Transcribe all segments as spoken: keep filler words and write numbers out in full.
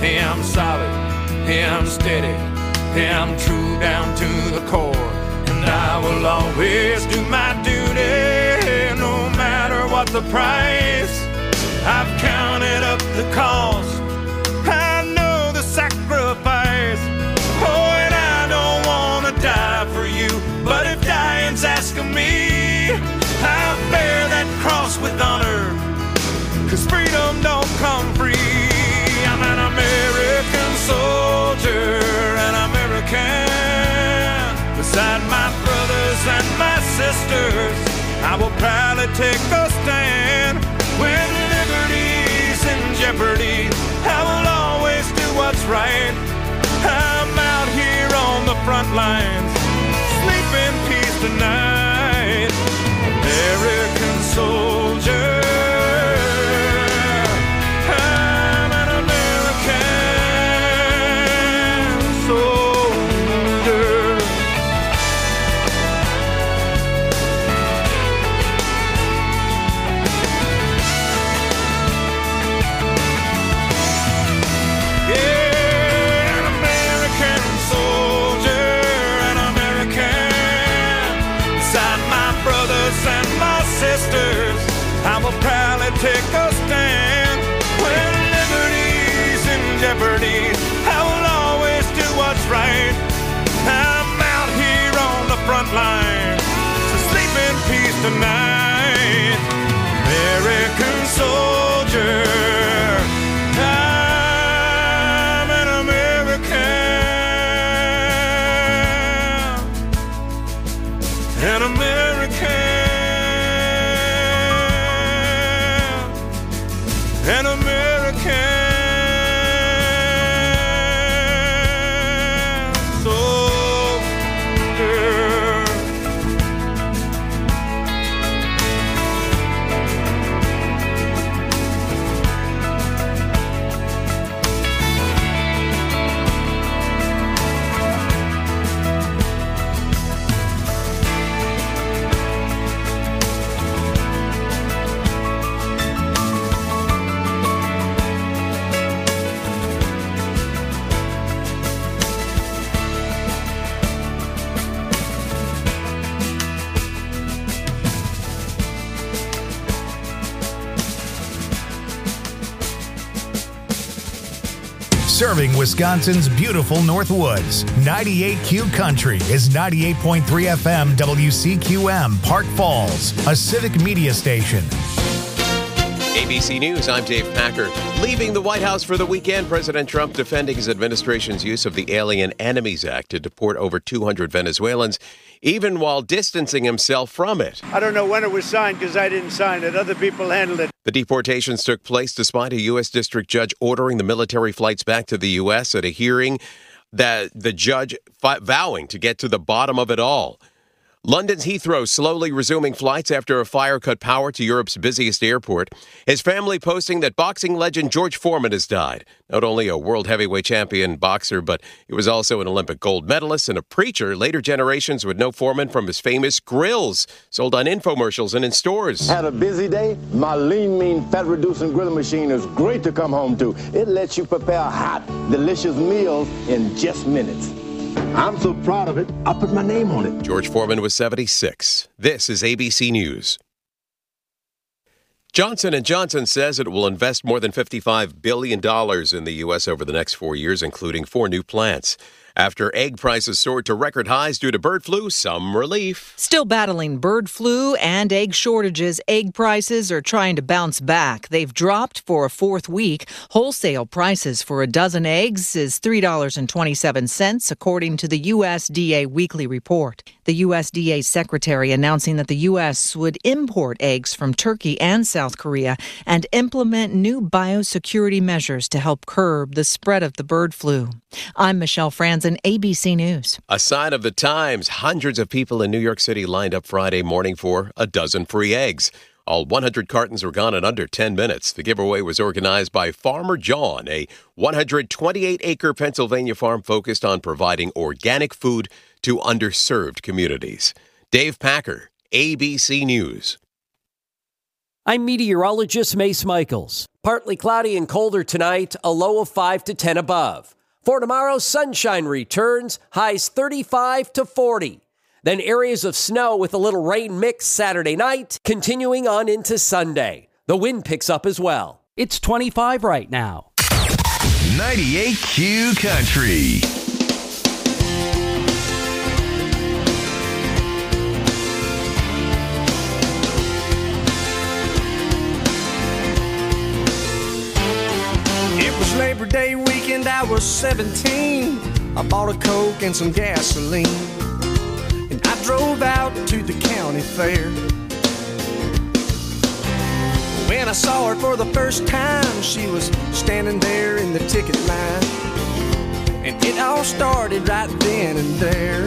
Hey, I'm solid. Hey, I'm steady. Hey, I'm true down to the core. And I will always do my duty, no matter what the price. I've counted up the cost. I know the sacrifice. Oh, and I don't want to die for you, but if dying's asking me, I'll bear that cross with honor, 'cause freedom don't come free. I'm an American soldier, an American. Beside my brothers and my sisters, I will proudly take a stand. When liberty's in jeopardy, I will always do what's right. I'm out here on the front lines, sleep in peace tonight. American soldier, I'm an American soldier. Yeah, an American soldier, an American. Beside my brothers and my sisters, I will proudly take a stand. When liberty's in jeopardy, I will always do what's right. I'm out here on the front line, so sleep in peace tonight. American soldier, I'm an American, an American, an American soldier. Serving Wisconsin's beautiful Northwoods. ninety-eight Q Country is ninety-eight point three F M W C Q M, Park Falls, a civic media station. A B C News, I'm Dave Packer. Leaving the White House for the weekend, President Trump defending his administration's use of the Alien Enemies Act to deport over two hundred Venezuelans, even while distancing himself from it. I don't know when it was signed because I didn't sign it. Other people handled it. The deportations took place despite a U S district judge ordering the military flights back to the U S at a hearing that the judge fi- vowing to get to the bottom of it all. London's Heathrow slowly resuming flights after a fire cut power to Europe's busiest airport. His family posting that boxing legend George Foreman has died. Not only a world heavyweight champion boxer, but he was also an Olympic gold medalist and a preacher. Later generations would know Foreman from his famous grills, sold on infomercials and in stores. Had a busy day? My lean, mean, fat-reducing grilling machine is great to come home to. It lets you prepare hot, delicious meals in just minutes. I'm so proud of it, I put my name on it. George Foreman was seventy-six. This is A B C News. Johnson and Johnson says it will invest more than fifty-five billion dollars in the U S over the next four years, including four new plants. After egg prices soared to record highs due to bird flu, some relief. Still battling bird flu and egg shortages, egg prices are trying to bounce back. They've dropped for a fourth week. Wholesale prices for a dozen eggs is three dollars and twenty-seven cents, according to the U S D A weekly report. The U S D A secretary announcing that the U S would import eggs from Turkey and South Korea and implement new biosecurity measures to help curb the spread of the bird flu. I'm Michelle Franzen, A B C News. A sign of the times. Hundreds of people in New York City lined up Friday morning for a dozen free eggs. All one hundred cartons were gone in under ten minutes. The giveaway was organized by Farmer John, a one hundred twenty-eight acre Pennsylvania farm focused on providing organic food to underserved communities. Dave Packer, A B C News. I'm meteorologist Mace Michaels. Partly cloudy and colder tonight, a low of five to ten above. For tomorrow, sunshine returns, highs thirty-five to forty. Then areas of snow with a little rain mix Saturday night, continuing on into Sunday. The wind picks up as well. It's twenty-five right now. ninety-eight Q Country. It was Labor Day weekend, I was seventeen. I bought a Coke and some gasoline, and I drove out to the county fair. When I saw her for the first time, she was standing there in the ticket line, and it all started right then and there.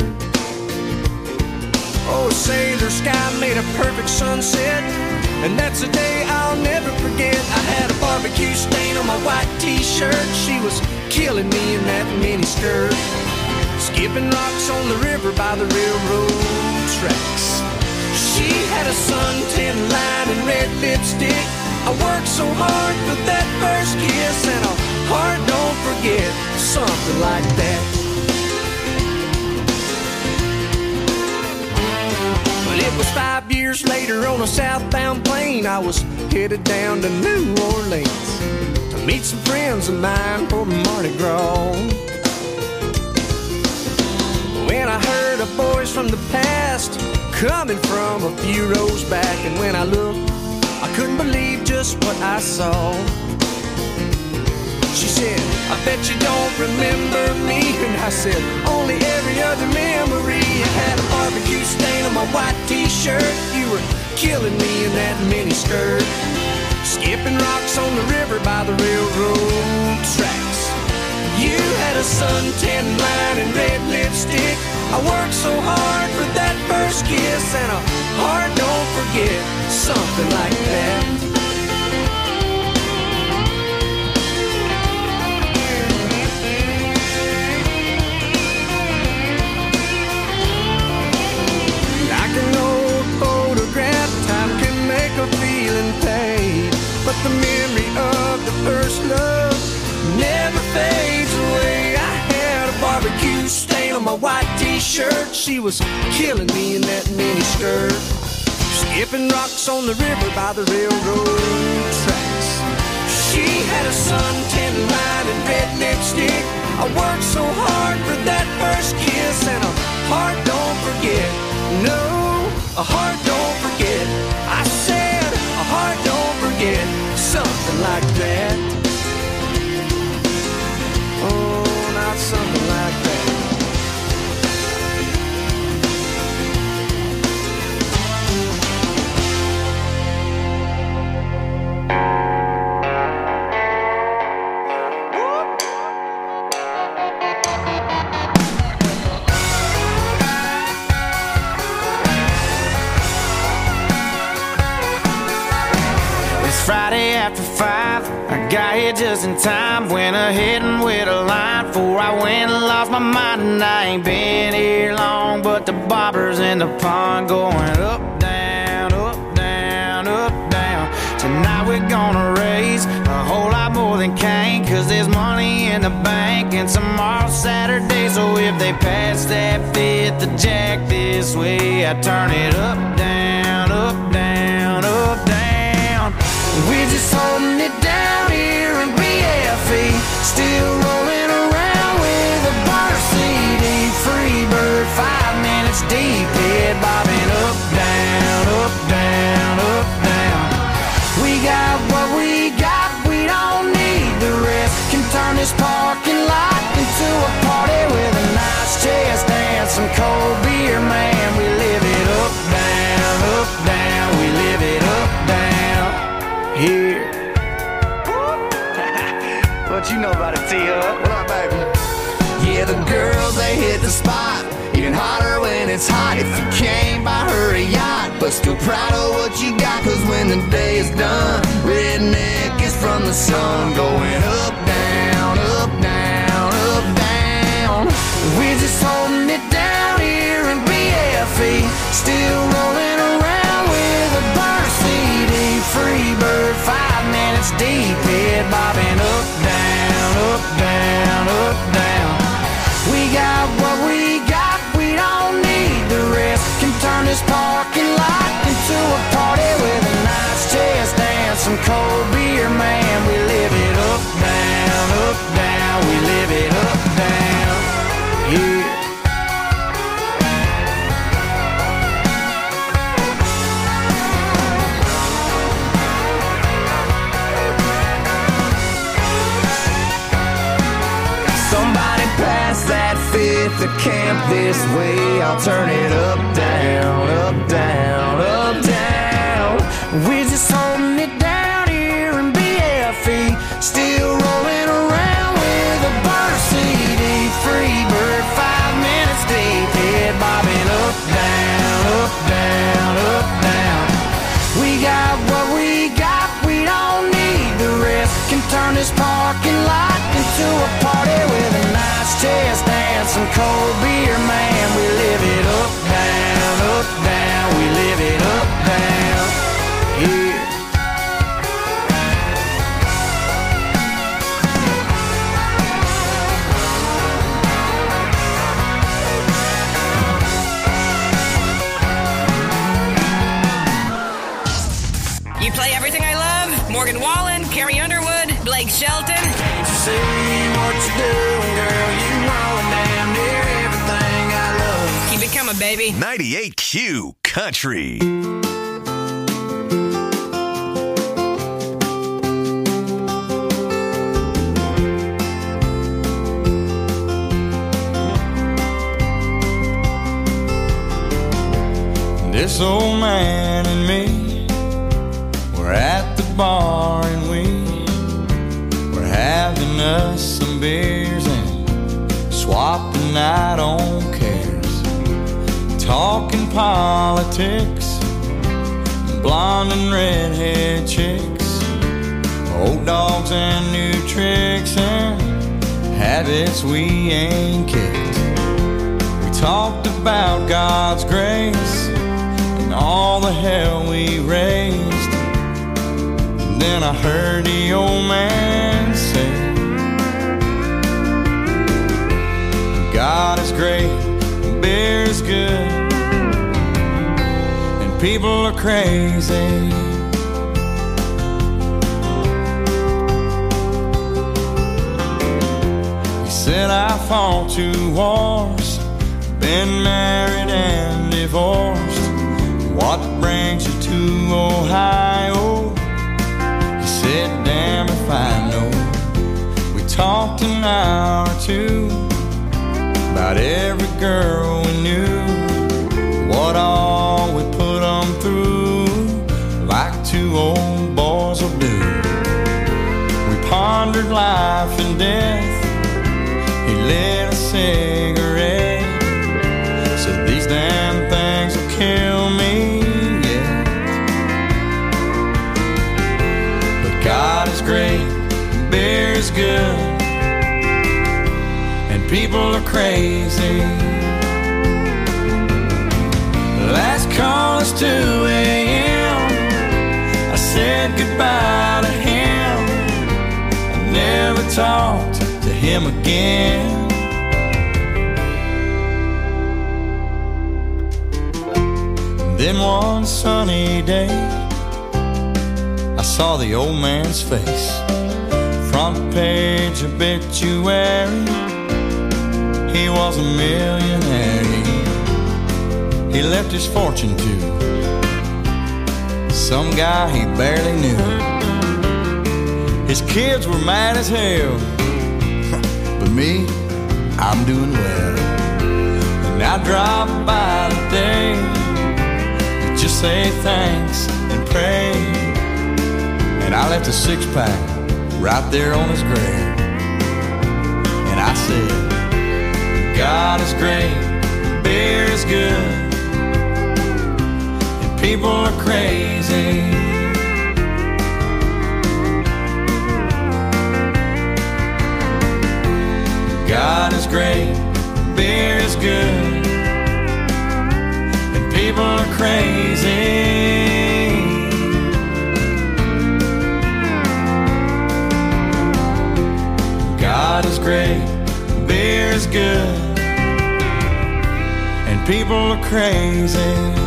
Oh, say, the sky made a perfect sunset, and that's a day I'll never forget. I had a barbecue stain on my white t-shirt. She was killing me in that miniskirt, skipping rocks on the river by the railroad tracks. She had a suntan line and red lipstick. I worked so hard for that first kiss, and a heart don't forget, something like that. But it was five years later on a southbound plane. I was headed down to New Orleans to meet some friends of mine for Mardi Gras. When I heard a voice from the past coming from a few rows back, and when I looked, I couldn't believe just what I saw. She said, I bet you don't remember me. And I said, only every other memory. I had a barbecue stain on my white t-shirt. You were killing me in that miniskirt, skipping rocks on the river by the railroad tracks. You had a suntan line and red lipstick. I worked so hard for that first kiss, and a heart don't forget, something like that. Like an old photograph, time can make a feeling fade, but the memory of the first love never fades away. I had a barbecue stain on my white t-shirt. She was killing me in that miniskirt, skipping rocks on the river by the railroad tracks. She had a suntan line and red lipstick. I worked so hard for that first kiss, and a heart don't forget. No, a heart don't forget. I said a heart don't forget, something like that. Oh, not something like that. Friday after five, I got here just in time. Went ahead and with a line before I went and lost my mind. And I ain't been here long, but the bobbers in the pond going up, down, up, down, up, down. Tonight we're gonna raise a whole lot more than Cain, cause there's money in the bank, and tomorrow's Saturday. So if they pass that fifth, the jack this way, I turn it up, down, up, down, up, down. We're just holding it down here in B F E, still rolling around with a bar C D. Free bird, five minutes deep, head bobbing up, down, up, down, up, down. We got what we got, we don't need the rest. Can turn this parking lot into a party with a nice chest and some cold beer, man. We live it up, down, up, down. We live it up, down. Here. What you know about it, T-Hub? What up, baby? Yeah, the girls, they hit the spot. Even hotter when it's hot. If you can't buy her a yacht, but still proud of what you got, cause when the day is done, redneck is from the sun. Going up, down, up, down, up, down. We're just holding it down here in B F E, still rolling around with a bar C D. Free the camp this way. I'll turn it up, down, up, down, up, down. We're just holding it down here in B F E. Still rolling around with a burner C D. Free bird, five minutes deep. Head bobbing up, down, up, down, up, down. We got what we got, we don't need the rest. Can turn this parking lot into a party with a nice chest dance, some cold beer, man. We live it up, down, up, down. We live it up, down, yeah. You play everything I love. Morgan Wallen, Carrie Underwood, Blake Shelton. Can't you see what you're doing, girl? You knowing damn near everything I love. Keep it coming, baby. ninety-eight Q Country. This old man and me, we're at the bar and we we're having us some beers and swapping out on cares, talking politics, blonde and redhead chicks, old dogs and new tricks and habits we ain't kicked. We talked about God's grace and all the hell we raised. And then I heard the old man say, God is great, and beer is good, and people are crazy. He said I fought two wars, been married and divorced. What brings you to Ohio? He said, damn if I know. We talked an hour or two about every girl we knew, what all we put them through, like two old boys will do. We pondered life and death. He lit a cigarette, said these damn things will kill me, yeah. But God is great, beer is good, and people are crazy. Last call is two a.m. I said goodbye to him. I never talked to him again. Then one sunny day, I saw the old man's face. Front page obituary, he was a millionaire. He left his fortune to some guy he barely knew. His kids were mad as hell, but me, I'm doing well. And I dropped by today to just say thanks and pray. And I left a six-pack right there on his grave. And I said, God is great, beer is good, people are crazy. God is great, beer is good, and people are crazy. God is great, beer is good, and people are crazy.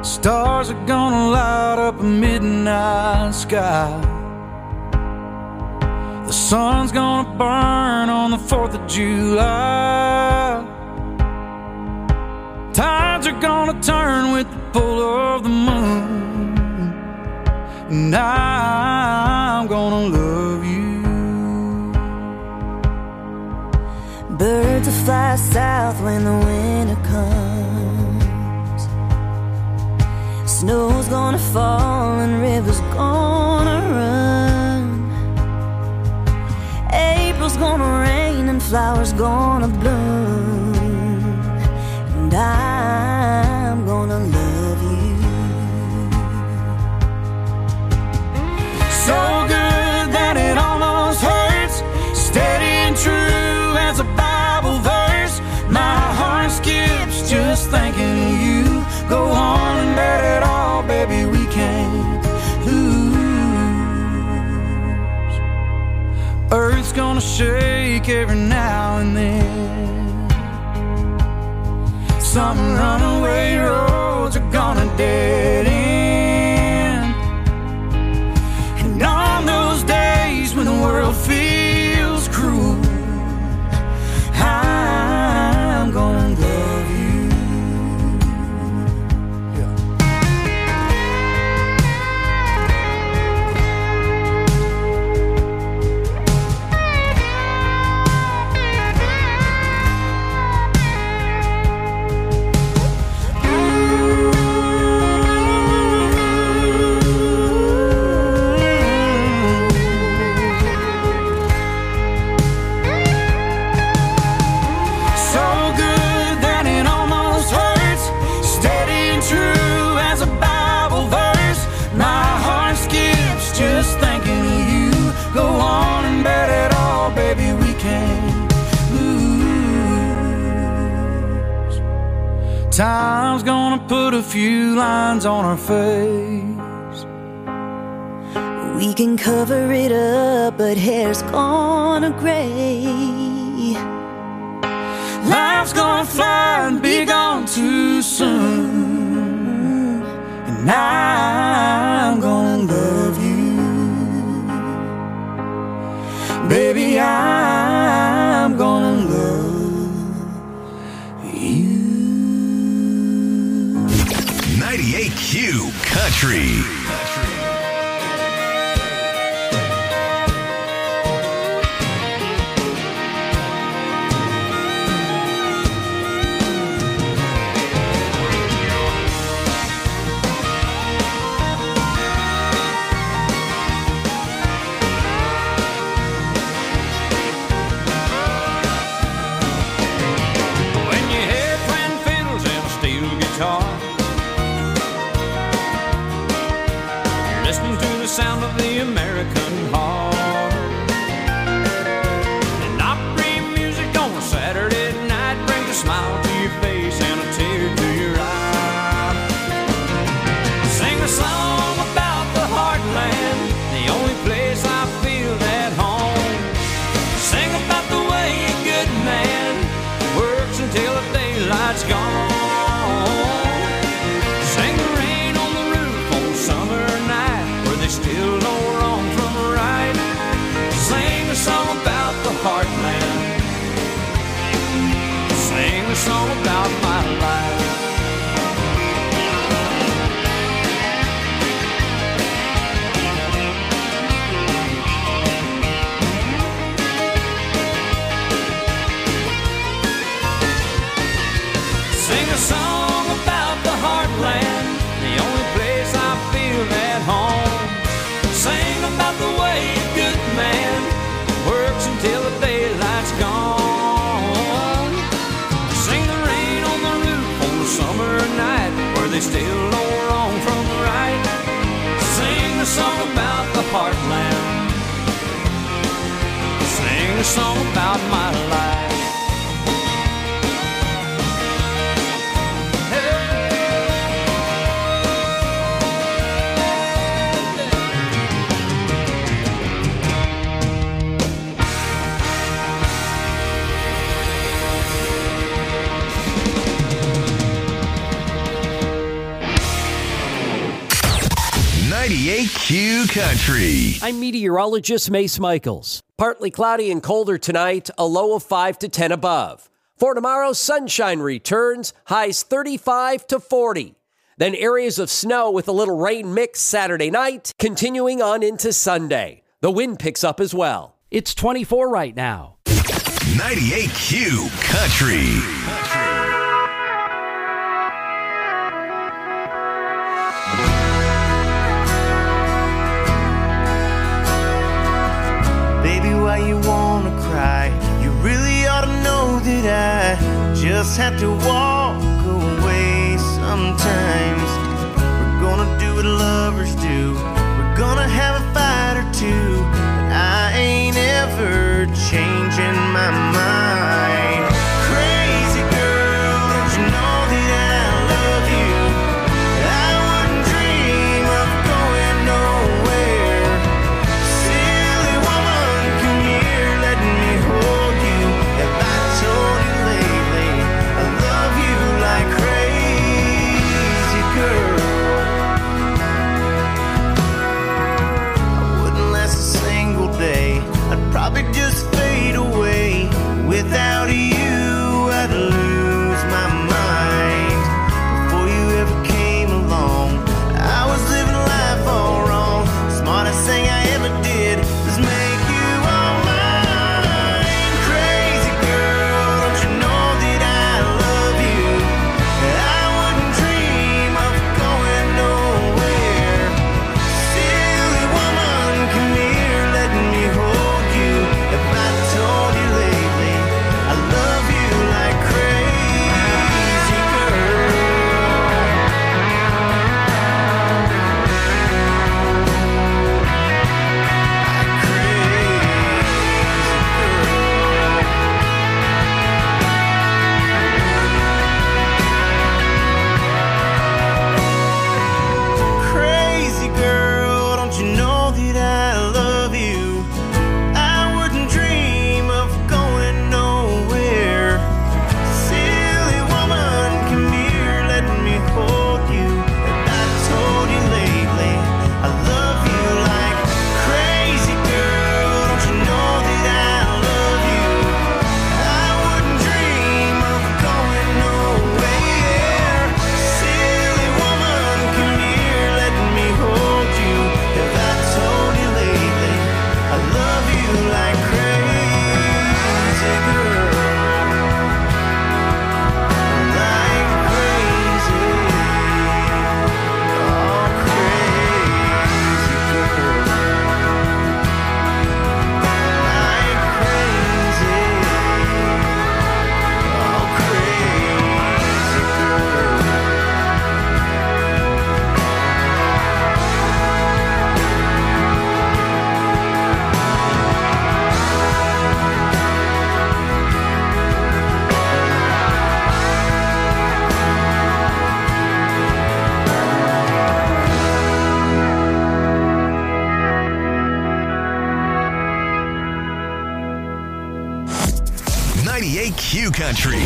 Stars are gonna light up a midnight sky. The sun's gonna burn on the fourth of July. Tides are gonna turn with the pull of the moon, and I'm gonna love you. Birds will fly south when the winter comes. Snow's gonna fall and rivers gonna run. April's gonna rain and flowers gonna bloom, and I'm gonna love you. So good that it almost hurts, steady and true as a Bible verse. My heart skips just thinking of you. Go on and bet it all, baby, we can't lose. Earth's gonna shake every now and then. Some runaway roads are gonna dead end. And on those days when the world feels cruel, I'm gonna love you. Yeah. Time's gonna put a few lines on our face. We can cover it up, but hair's gonna gray. Life's gonna fly and be gone too soon, and I'm gonna love you. Baby, I'm gonna love you. ninety-eight Q Country. Sound of the American heart. And opry music on a Saturday night brings a smile to your face and a tear to your eye. Sing a song about the heartland, the only place I feel at home. Sing about the way a good man works until the daylight's gone. Sing the rain on the roof on summer night, they still know wrong from right. Sing a song about the heartland. Sing a song about my life. Sing a song about the heartland, the only place I feel at home. Sing about the way a good man works until the daylight's gone. Sing the rain on the roof on the summer night, where they still know wrong from right. Sing a song about the heartland. Sing a song about my life. ninety-eight Q Country. I'm meteorologist Mace Michaels. Partly cloudy and colder tonight, a low of five to ten above. For tomorrow, sunshine returns, highs thirty-five to forty. Then areas of snow with a little rain mix Saturday night, continuing on into Sunday. The wind picks up as well. It's twenty-four right now. ninety-eight Q Country. Baby, why you wanna cry? You really ought to know that I just have to walk away sometimes. We're gonna do what lovers do. We're gonna have a fight or two, but I ain't ever changing my mind. Crazy girl, don't you know that I love you? I wouldn't dream of going nowhere. Silly woman, come here, let me hold you. Have I told you lately I love you like crazy girl? I wouldn't last a single day. I'd probably just fade away. Without you, I'd lose my mind. Before you ever came along, I was living life all wrong. Smartest thing I ever did was make you all mine. Crazy girl, don't you know that I love you? I wouldn't dream of going nowhere. Silly woman, come here, let me hold you. If I told you lately I love you like crazy girl. Like crazy girl. Crazy girl, don't you know that I love you? I wouldn't dream of going nowhere. Silly woman, come here, let me hold you. And I told you lately I love you like crazy girl. Don't you know that I love you? I wouldn't dream of going nowhere. Silly woman, come here, let me hold you. If I told you lately I love you like crazy girl. Like crazy. Oh, crazy girl. Like crazy. Oh, crazy girl. ninety-eight Q Country.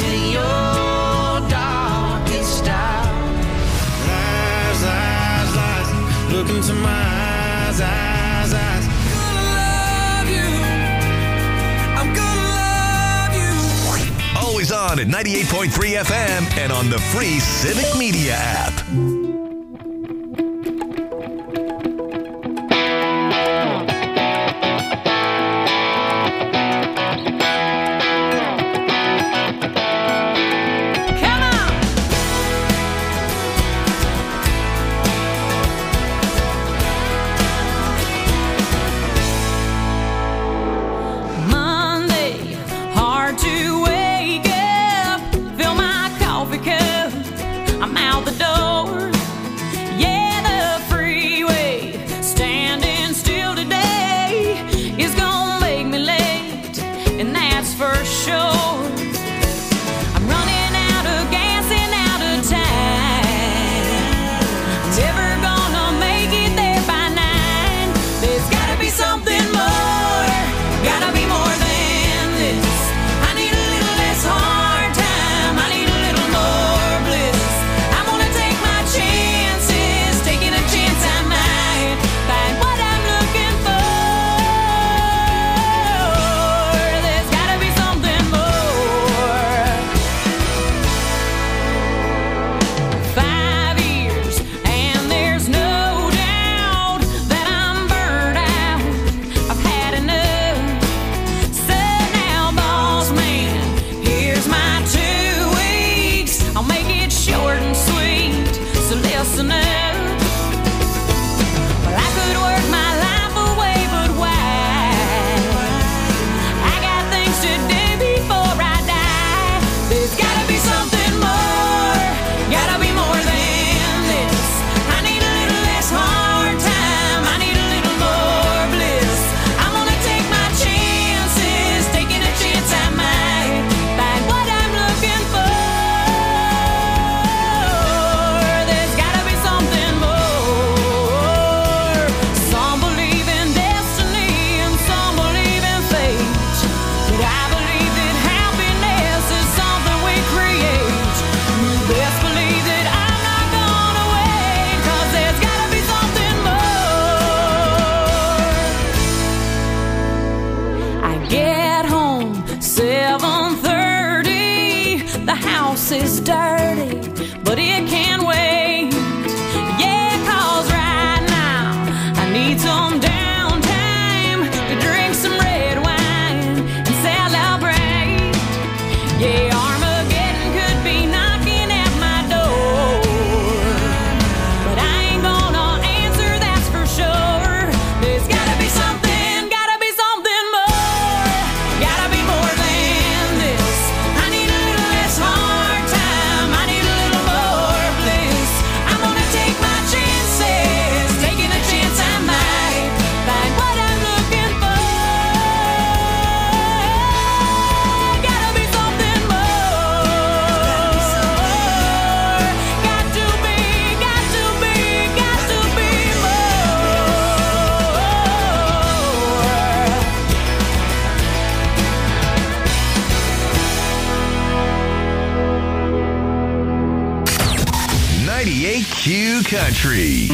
Lies, lies, lies. Look into my eyes, eyes, eyes. Gonna love you. I'm gonna love you. Always on at ninety-eight point three F M and on the free Civic Media app. Come on! Monday, hard to wake up. Fill my coffee cup. I'm out the door. house is dirty, but it can wait. Yeah, 'cause right now I need some downtime to drink some red wine and celebrate. Yeah, Armageddon could be knocking at my door, but I ain't gonna answer, that's for sure. There's gotta be something, gotta be something more, gotta be more than this. I need a little less hard time, I need a little more bliss. I'm gonna take my chances, taking a chance I might find what I'm looking for. Gotta be something more, got to be, got to be, got to be more. ninety-eight Q Country.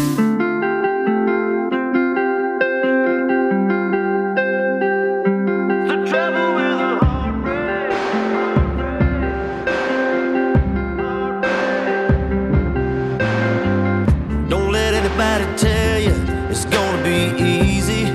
Don't let anybody tell you it's gonna be easy.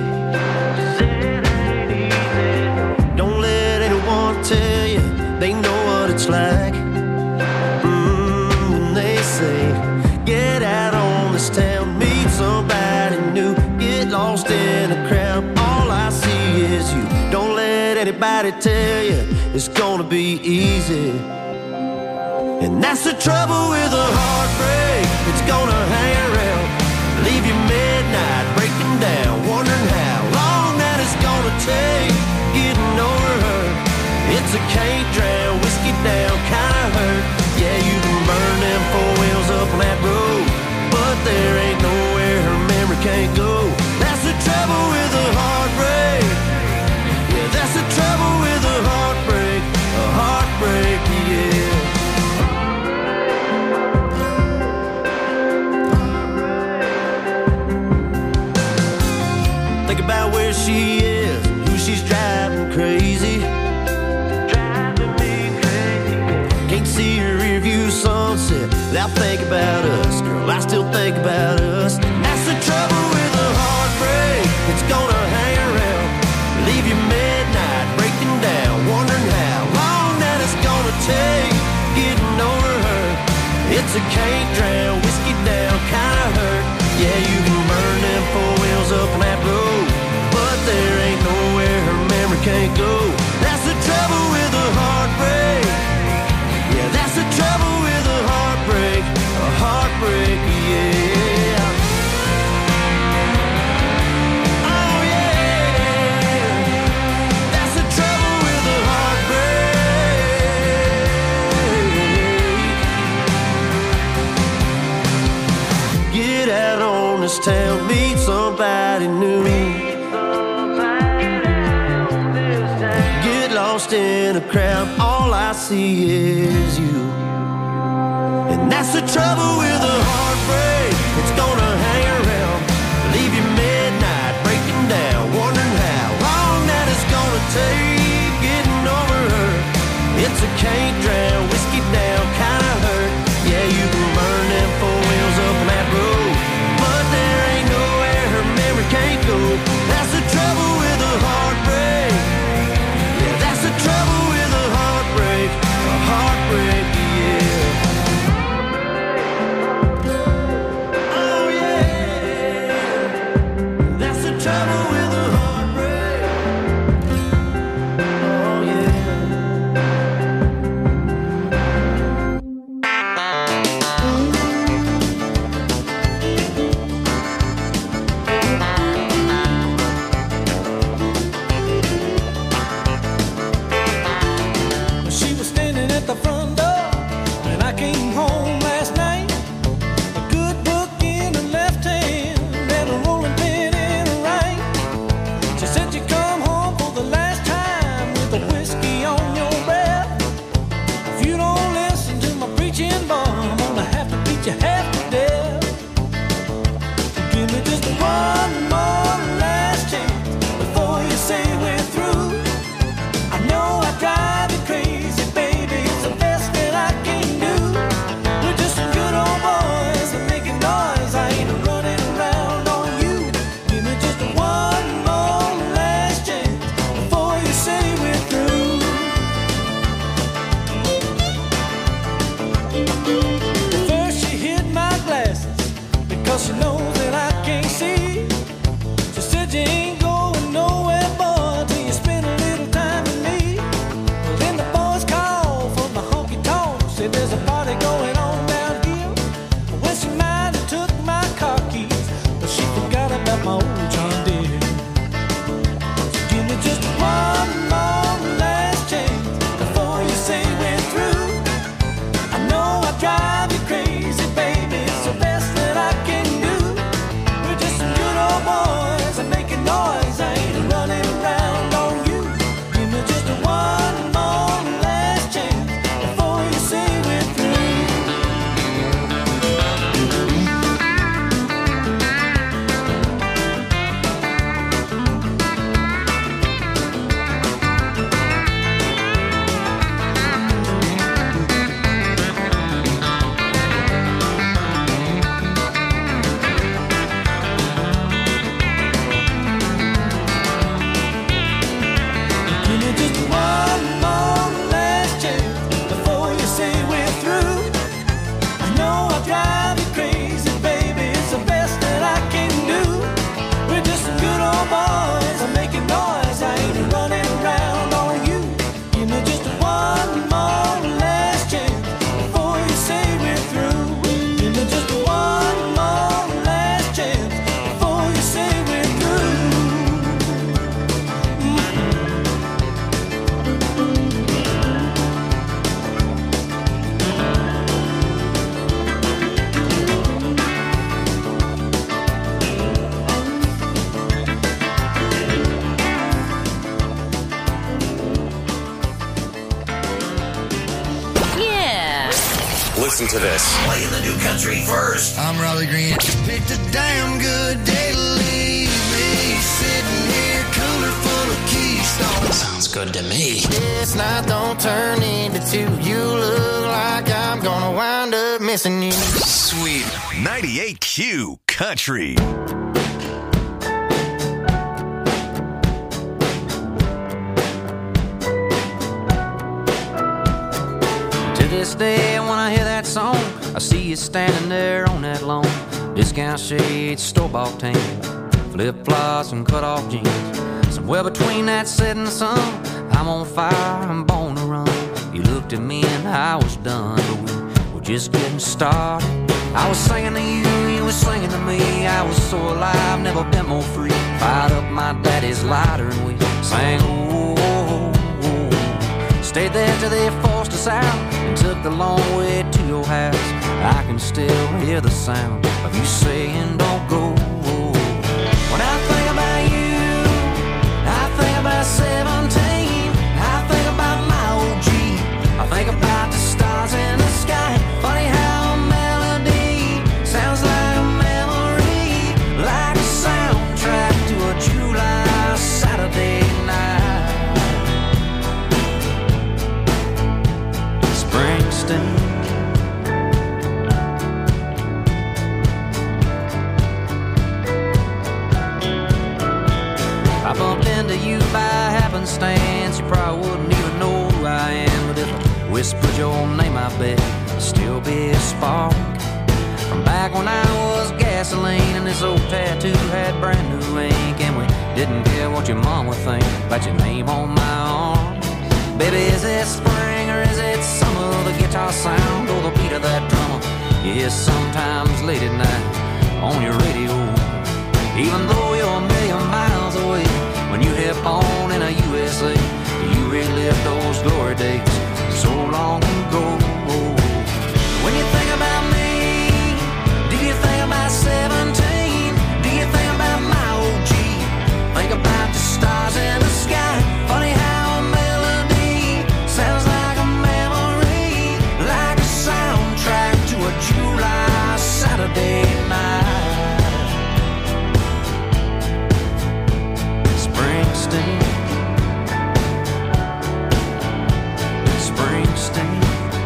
Don't let anyone tell you they know what it's like. Mm, when they say, get out on this town, meet somebody new, get lost in a crowd. All I see is you. Don't let anybody tell you it's gonna be easy. And that's the trouble with a heartbreak. It's gonna hang around, leave you midnight, breaking down, wondering how long that it's gonna take getting over her. It's a can't drown, whiskey down kinda hurt. Yeah, you can burn them four wheels up on that road, but there ain't nowhere her memory can't go. That's the trouble with a heartbreak. Yeah, that's the trouble with a heartbreak. A heartbreak, yeah. Think about where she is, who she's driving crazy. Driving me crazy. Can't see her rear view sunset without thinking about us. Girl, I still think about us. That's the trouble with a heartbreak. It's gonna hang around, leave you midnight, breaking down, wondering how long that it's gonna take getting over her. It's a can't drown, whiskey down, kinda hurt. Yeah, you can burn them four wheels up on that road, but there ain't nowhere her memory can't go. That's the trouble with a heartbreak. Yeah, that's the trouble with a heartbreak. A heartbreak, yeah. Oh yeah, that's the trouble with a heartbreak. Get out on this town, meet somebody new. Get lost in a crowd, all I see is you. And that's the trouble with a heartbreak. It's gonna hang around, leave you midnight, breaking down, wondering how long that it's gonna take getting over her. It's a can't drown, whiskey down, kinda hurt. Yeah, you can burn them four wheels up on that road, but there ain't nowhere her memory can't go. That's the trouble with a heartbreak. Yeah, that's the trouble with a heartbreak. A heartbreak, yeah. listen to this. Playing the new country first. I'm Riley Green. Picked a damn good day to leave me sitting here, cooler full of Keystone. Sounds good to me. This night don't turn into two. You look like I'm gonna wind up missing you. Sweet. ninety-eight Q Country. This day when I hear that song, I see you standing there on that lawn. Discount shades, store-bought tan, flip-flops and cut-off jeans. Somewhere between that set and the sun, I'm on fire, I'm born to run. You looked at me and I was done, but we were just getting started. I was singing to you, you were singing to me. I was so alive, never been more free. Fired up my daddy's lighter and we sang, oh, oh, oh. Stayed there till they forced us out and took the long way to your house. I can still hear the sound of you saying don't go. When I think about you, I think about seventeen. I think about my old Jeep. I think about the stars in the sky. Funny how a melody sounds like a memory, like a soundtrack to a July Saturday night. Springsteen. I bumped into you by happenstance. You probably wouldn't even know who I am, but if I whispered your name, I bet it'd still be a spark. From back when I was gasoline and this old tattoo had brand new ink, and we didn't care what your mom would think about your name on my arm. Baby, is it spring or is it summer? The guitar sound or the beat of that drummer you hear sometimes late at night on your radio. Even though you're a million miles away, when you hit on in a U S A, you relive those glory days so long ago. When you think about me, do you think about seventeen? Do you think about my old Jeep? Think about the stars in the sky. Funny how a melody sounds like a memory, like a soundtrack to a July Saturday night. Springsteen, Springsteen.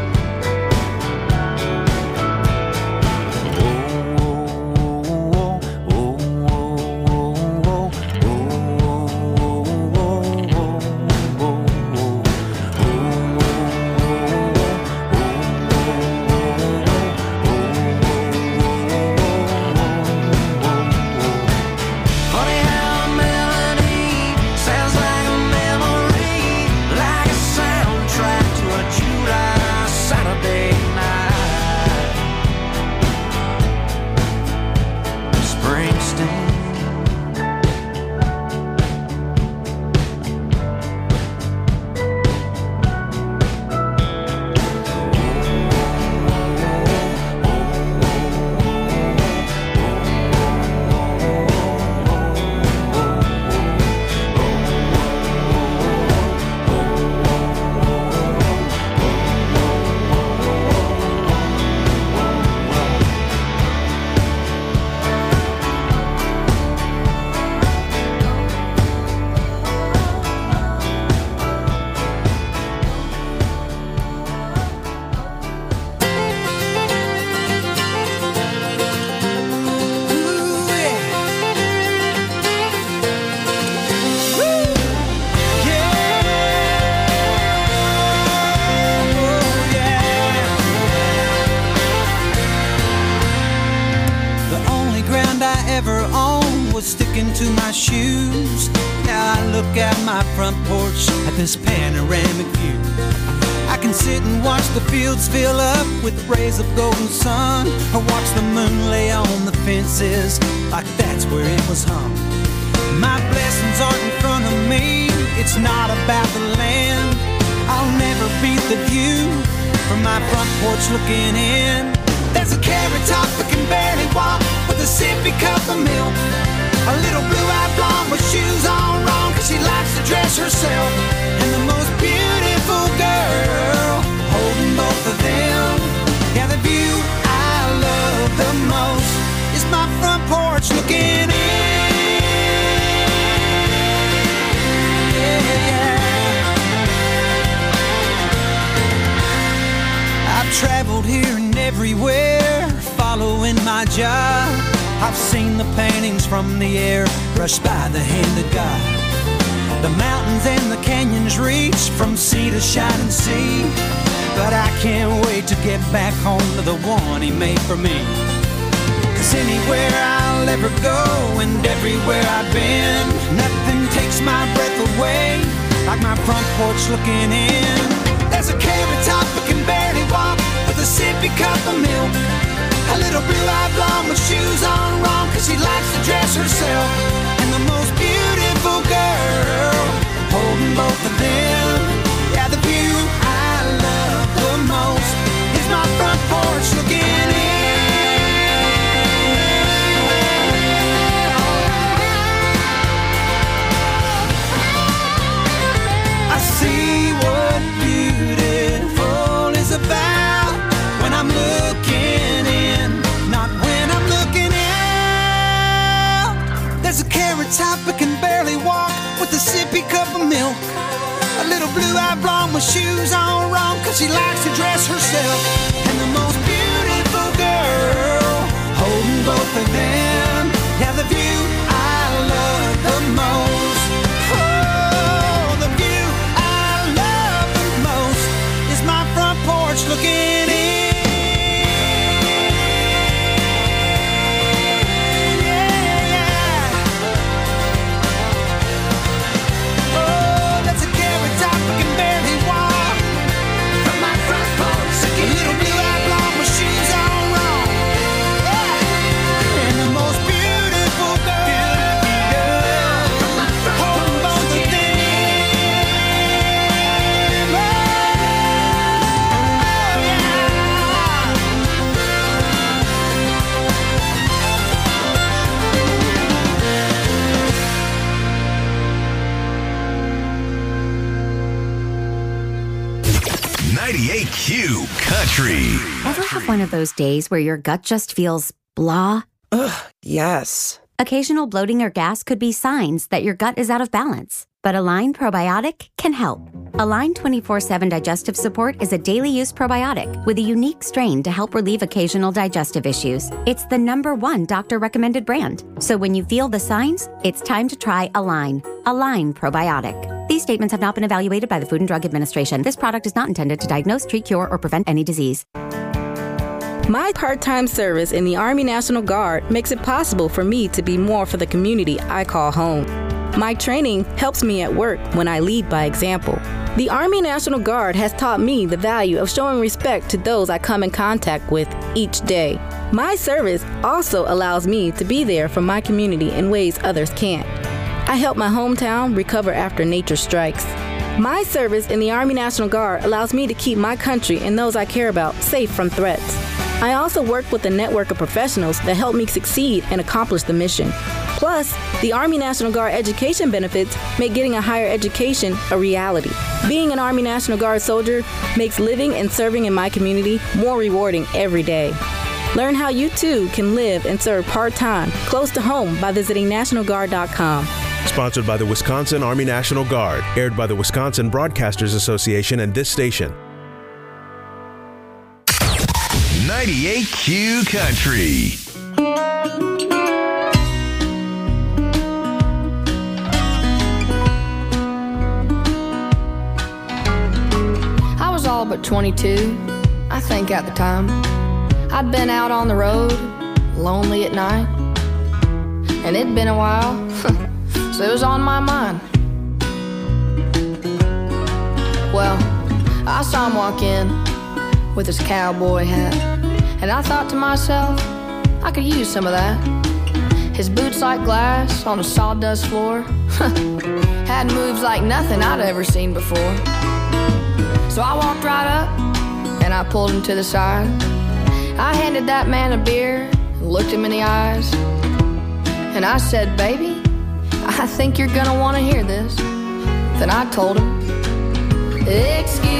To my shoes. Now I look out my front porch at this panoramic view. I can sit and watch the fields fill up with rays of golden sun, or watch the moon lay on the fences like that's where it was hung. My blessings aren't in front of me, it's not about the land. I'll never beat the view from my front porch looking in. There's a carrot top that can barely walk with a sippy cup of milk. A little blue-eyed blonde with shoes on wrong, cause she likes to dress herself. And the most beautiful girl holding both of them. Yeah, the view the most is my front porch looking in. I've traveled here and everywhere, following my job. I've seen the paintings from the air, brushed by the hand of God. The mountains and the canyons reach from sea to shining sea. But I can't wait to get back home to the one he made for me. Cause anywhere I'll ever go and everywhere I've been, nothing takes my breath away like my front porch looking in. There's a carrot top that can barely walk with a sippy cup of milk. A little blue-eyed blonde with shoes on wrong cause she likes to dress herself. And the most beautiful girl holding both of them. Yeah, the view I love the most is my front porch looking in. I see what beautiful is about when I'm looking in, not when I'm looking out. There's a carrot top that can barely walk with a sippy cup of milk. A little blue-eyed blonde with shoes on wrong cause she likes to dress herself. And the most beautiful girl holding both of them. Yeah, the view I love the most. Oh, the view I love the most is my front porch looking in. ninety-eight Q Country. Ever have one of those days where your gut just feels blah? Ugh, yes. Occasional bloating or gas could be signs that your gut is out of balance. But Align Probiotic can help. Align twenty-four seven Digestive Support is a daily use probiotic with a unique strain to help relieve occasional digestive issues. It's the number one doctor-recommended brand. So when you feel the signs, it's time to try Align. Align Probiotic. These statements have not been evaluated by the Food and Drug Administration. This product is not intended to diagnose, treat, cure, or prevent any disease. My part-time service in the Army National Guard makes it possible for me to be more for the community I call home. My training helps me at work when I lead by example. The Army National Guard has taught me the value of showing respect to those I come in contact with each day. My service also allows me to be there for my community in ways others can't. I help my hometown recover after nature strikes. My service in the Army National Guard allows me to keep my country and those I care about safe from threats. I also work with a network of professionals that help me succeed and accomplish the mission. Plus, the Army National Guard education benefits make getting a higher education a reality. Being an Army National Guard soldier makes living and serving in my community more rewarding every day. Learn how you too can live and serve part-time close to home by visiting national guard dot com. Sponsored by the Wisconsin Army National Guard. Aired by the Wisconsin Broadcasters Association and this station. ninety-eight Q Country. I was all but twenty-two, I think at the time. I'd been out on the road, lonely at night. And it'd been a while, so it was on my mind. Well, I saw him walk in with his cowboy hat, and I thought to myself, I could use some of that. His boots like glass on a sawdust floor had moves like nothing I'd ever seen before. So I walked right up and I pulled him to the side. I handed that man a beer and looked him in the eyes, and I said, baby, I think you're gonna want to hear this. Then I told him,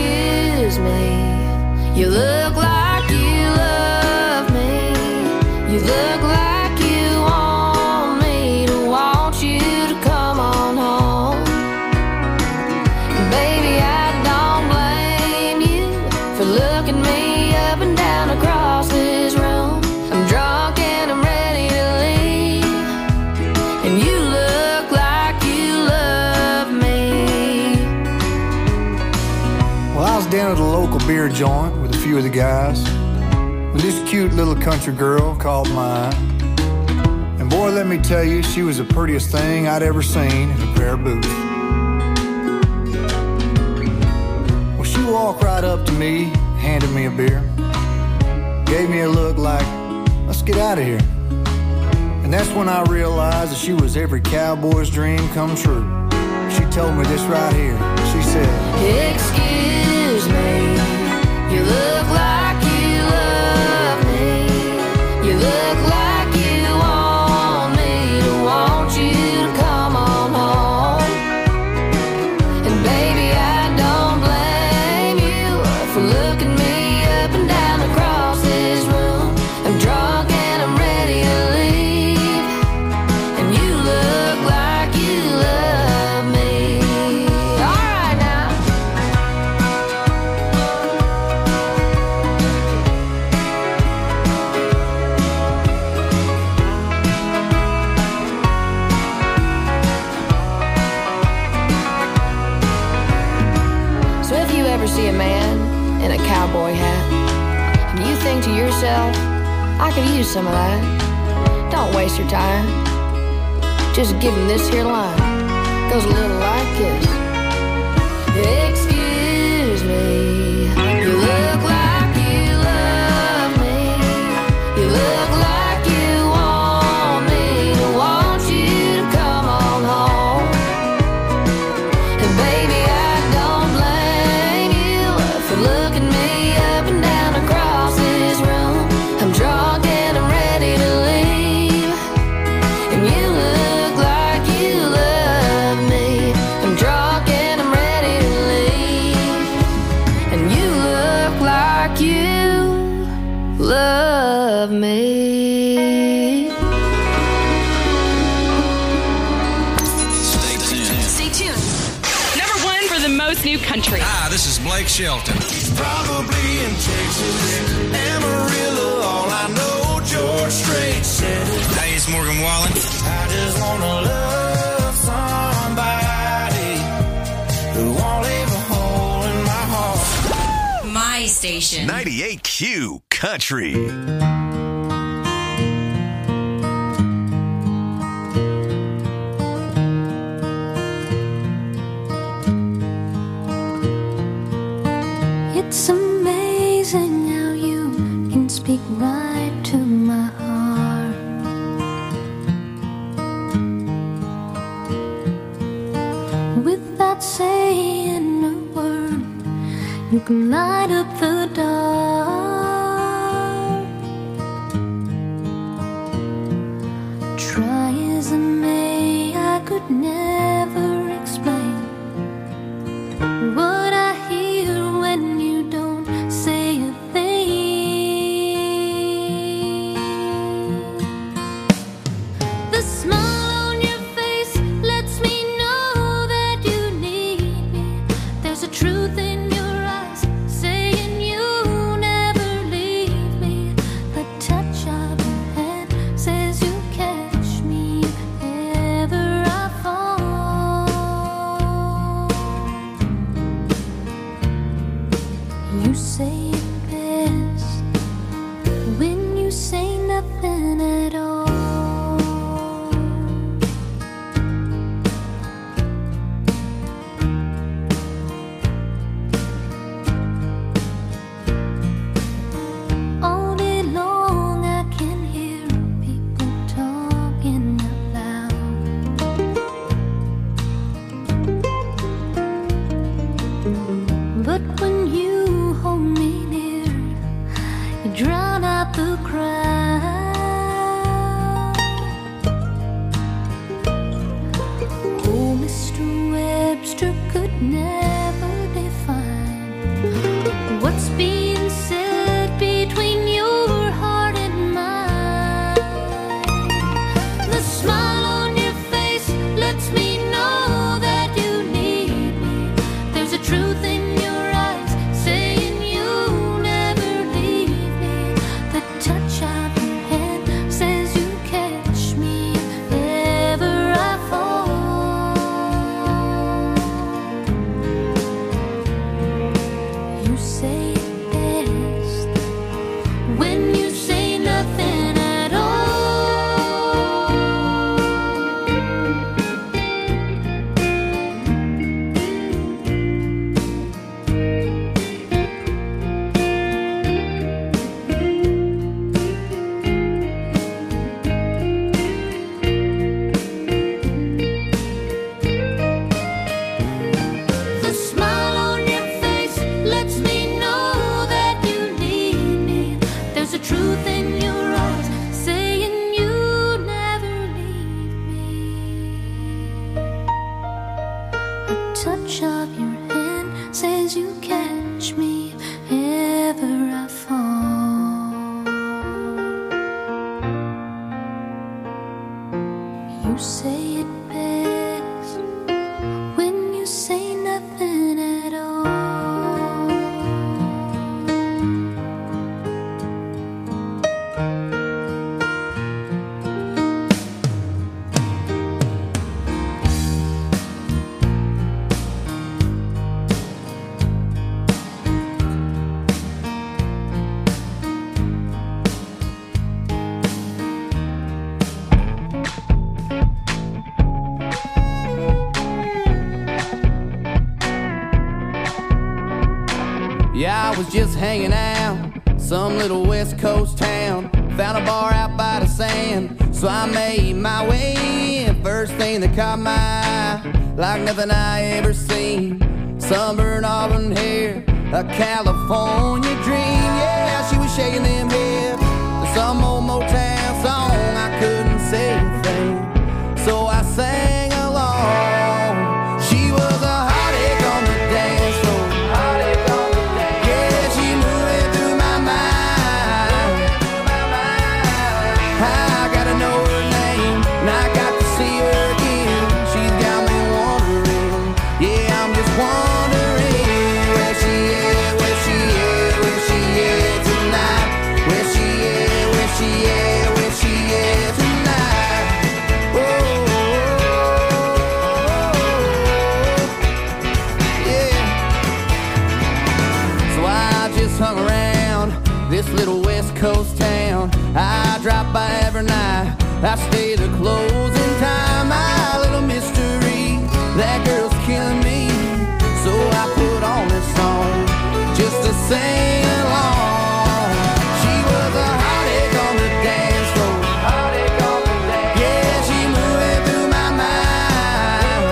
excuse me, you look like you love me. You look like you want me to want you to come on home. Baby, I don't blame you for looking me up and down across this room. I'm drunk and I'm ready to leave, and you look like you love me. Well, I was down at a local beer joint with a few of the guys. This cute little country girl called mine. And boy, let me tell you, she was the prettiest thing I'd ever seen in a pair of boots. Well, she walked right up to me, handed me a beer, gave me a look like, let's get out of here. And that's when I realized that she was every cowboy's dream come true. She told me this right here. She said, excuse me, you look like you love me. You look like you want me to want you to come on home. And baby, I don't blame you for looking me up and down across this room. I'm drunk and I'm ready to leave, and you look like you love me. All right now. So if you ever see a man in a cowboy hat and you think to yourself, I could use some of that, don't waste your time. Just give him this here line. Goes a little like this. Excuse me, you look like you love me. You look like you want me to want you to come on home. And baby, I don't blame you for looking me up and down across this room. I'm drunk and I'm ready to leave, and you look like you love me. I'm drunk and I'm ready to leave, and you look like you love me. Stay tuned. Number one for the most new country. Hi, this is Blake Shelton. Probably in Texas, Amarillo, all I know, George Strait said it. Hey, it's Morgan Wallen. I just wanna love somebody who won't leave a hole in my heart. My station. ninety-eight Q Country. It's amazing how you can speak right to my heart. Without saying a word, you can light up the dark. Try as I may, I could never explain what I hear when you don't say a thing. The smile on your face lets me know that you need me. There's a truth in your eyes saying you never leave me. The touch of your hand says you catch me if ever I fall. You say it best when you say nothing at all. Yeah, I was just hanging out, some little West Coast town. Found a bar out by the sand, so I made my way in. First thing that caught my eye, like nothing I ever seen. Sunburned auburn hair, a California dream. Yeah, she was shaking them hips to some old Motown song. I couldn't say a thing, so I sang along. She was a hot egg on the dance floor. Hot egg on the dance. Yeah, she moving through my mind. I gotta know her name, and I got to see her again. She's got me wondering. Yeah, I'm just wondering where she is, where she is, where she is tonight. Where she is, where she is, where she is tonight. Oh, yeah. So I just hung around this little West Coast town. I drop by every night, I stay to closing time. My little mystery, that girl's killing me. So I put on this song just to sing along. She was a hot egg on the dance floor. Hot egg on the dance. Yeah, she moving through my mind.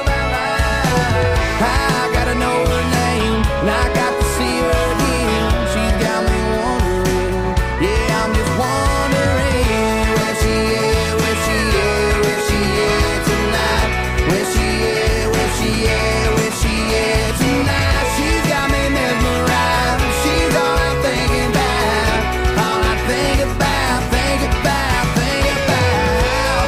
I gotta know her name, and I got to see her again. She's got me wondering. Yeah, I'm just wondering where she is, where she is, where she is tonight. Where she is, where she is, where she is tonight. She's got me mesmerized. She's all I'm thinking about. All I think about, think about, think about.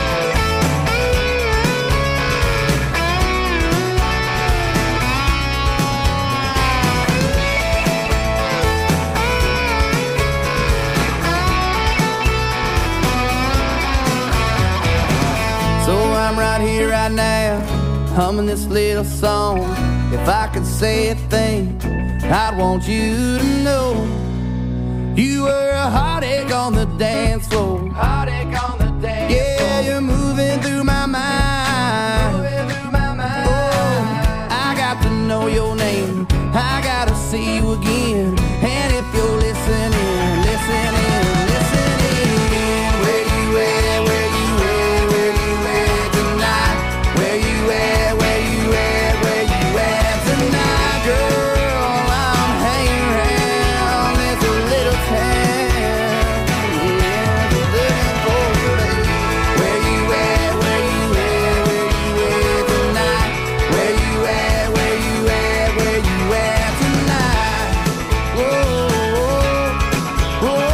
So I'm right here, right now, humming this little song. If I could say a thing, I'd want you to know you were a hot egg on the dance floor. Hot egg on the dance floor. Yeah, you're moving through my mind. Moving through my mind. Oh, I got to know your name. I gotta see you again. And if you're listening, listening, listening, where you at, where you at, where you at tonight? Where you at, where you at, where you at tonight? Girl, I'm hanging around this little town. Yeah, just looking for you. Where you at, where you at, where you at tonight? Where you at, where you at, where you at tonight? Whoa, whoa, whoa.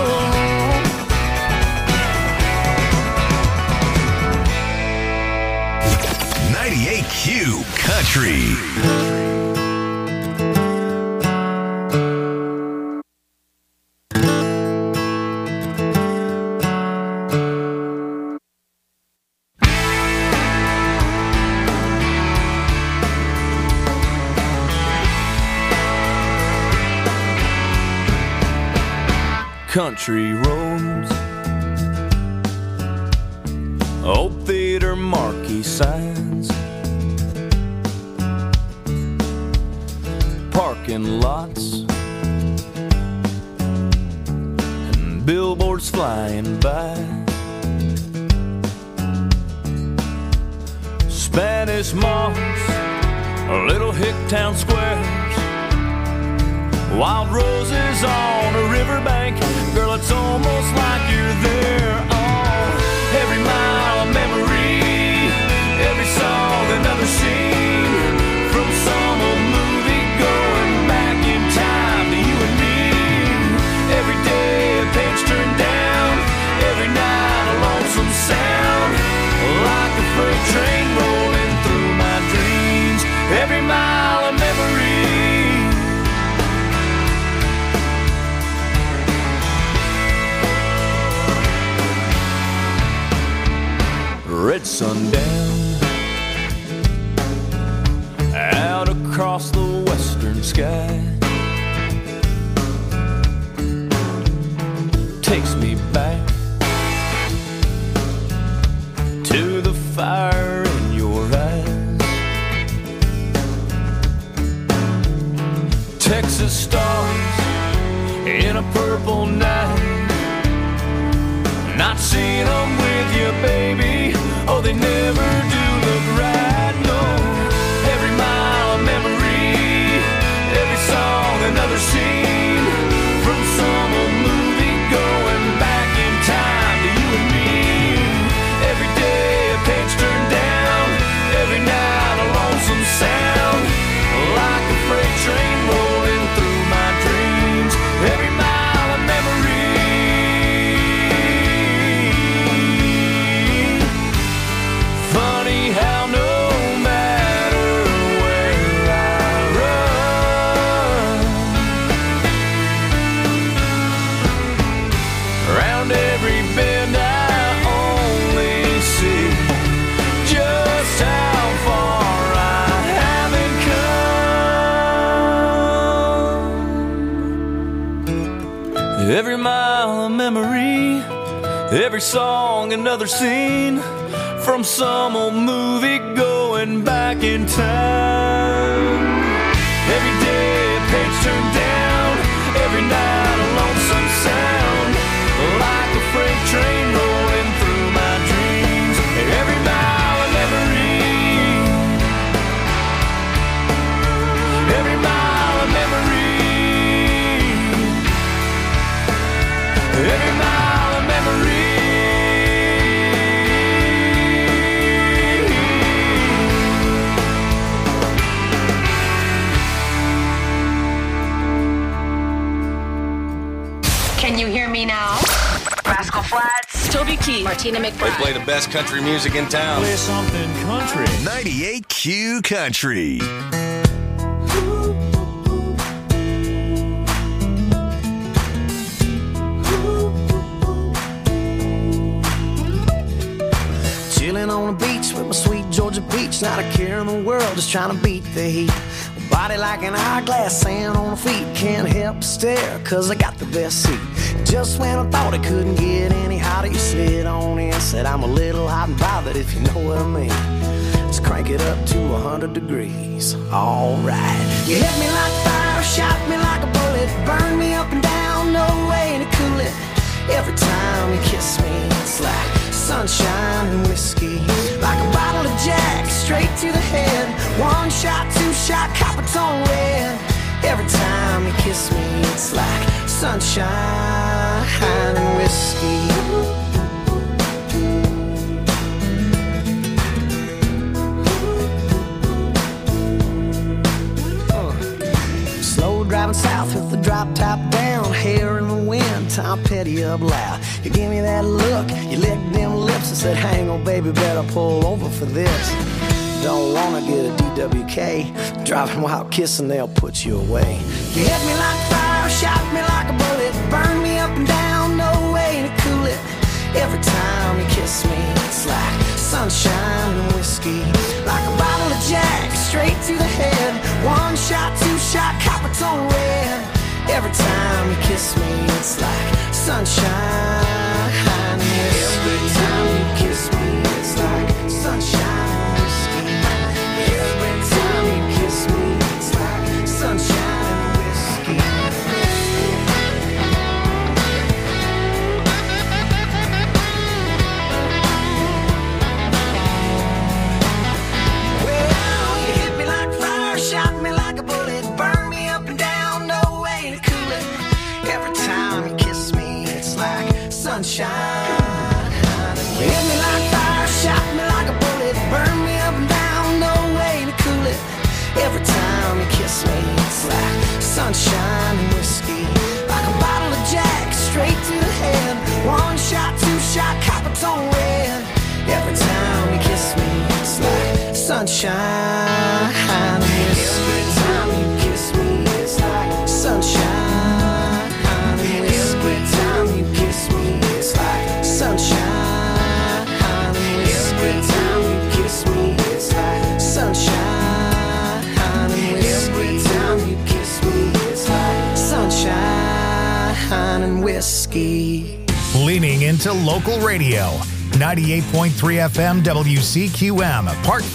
ninety-eight Q Country. Country roads, old theater marquee signs, parking lots, and billboards flying by. Spanish moss, little hick town squares, wild roses on a riverbank. Girl, it's almost like you're there. Oh, every mile of memory, every song another scene, from some old movie going back in time to you and me. Every day a page turned down, every night a lonesome sound. at sundown. Out across the western sky takes me back to the fire in your eyes. Texas stars in a purple night. Not seeing them with you, baby. Oh, they never do look right, no. Every mile a memory, every song another scene from some old movie going back in time to you and me. Every day a page turned down, every night a lonesome sound, like a freight train rolling through my dreams. Every mile a memory. Funny how no matter where I run, around every bend I only see just how far I haven't come. Every mile a memory, every song another scene from some old movie going back in time. Every day a page turned down, every night a lonesome sound, like a freight train rolling through my dreams. Every mile a memory, every mile a memory, every mile a memory. Can you hear me now? Rascal Flatts, Toby Keith, Martina They McBride. play the best country music in town. Play something country. ninety-eight Q Country. Chilling on the beach with my sweet Georgia peach, not a care in the world, just trying to beat the heat. Body like an hourglass, sand on the feet, can't help but stare, cause I got the best seat. Just when I thought it couldn't get any hotter, you slid on in, said I'm a little hot and bothered, if you know what I mean. Let's crank it up to one hundred degrees, alright. You hit me like fire, shot me like a bullet, burn me up and down, no way to cool it. Every time you kiss me, it's like sunshine and whiskey, like a bottle of Jack, straight to the head. One shot, two shot, Coppertone red. Every time you kiss me, it's like sunshine and whiskey. Slow driving south with the drop top down, hair in the wind, Tom Petty up loud. You give me that look, you licked them lips and said, hang on baby, better pull over for this. Don't wanna get a D W K, driving while kissing, they'll put you away. You hit me like fire, shot me like a bullet, burn me up and down, no way to cool it. Every time you kiss me, it's like sunshine and whiskey, like a bottle of Jack, straight to the head. One shot, two shot, Coppertone red. Every time you kiss me, it's like sunshine and whiskey. Every time you kiss me, it's like sunshine and whiskey. Every time you kiss me, it's like sunshine and whiskey. Well, you hit me like fire, shot me like a bullet, burn me up and down, no way to cool it. Every time you kiss me, it's like sunshine. You hit me like fire, shot me like a bullet, burn me up and down, no way to cool it. Every time you kiss me, it's like sunshine and whiskey, like a bottle of Jack, straight to the head. One shot, two shot, Coppertone red. Every time you kiss me, it's like sunshine and whiskey. Every time you kiss me, it's like sunshine and whiskey. Every time you kiss me, it's like sunshine and whiskey. Every time to local radio. ninety-eight point three F M W C Q M, Park